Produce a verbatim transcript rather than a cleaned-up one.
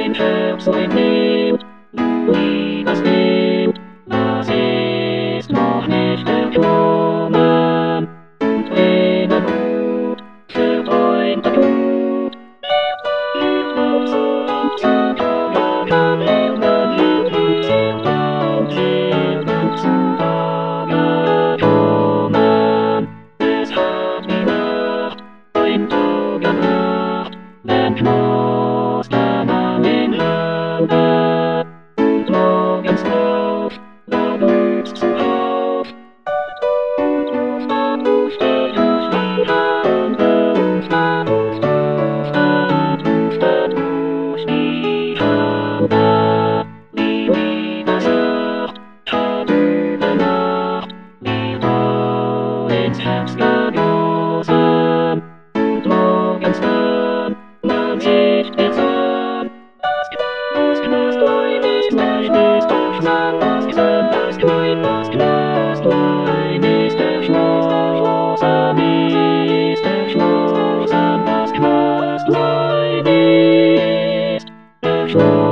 mein Herz so entnehmt, liebes Leben, das ist noch nicht entkommen. Und wenn er ruht, verträumt er tut, ich glaub so, so kann er man hier zählt und zählt und zu Tage kommen. Es hat die Nacht ein Tag gemacht, wenn Knosten an den Lande und morgens auf, da wuchs zuhauf und dufte, dufte durch die Haube und dufte, dufte, dufte durch die Haube. Die Liebe sagt, hat über Nacht mir da ins Herz gegossen und morgens dann man sich jetzt an. Das Knöstlein ist mein Schneestoffmann, das ist ein das Kleid, das Knöstlein ist erschlossen, ist erschlossen, das Knöstlein ist erschlossen.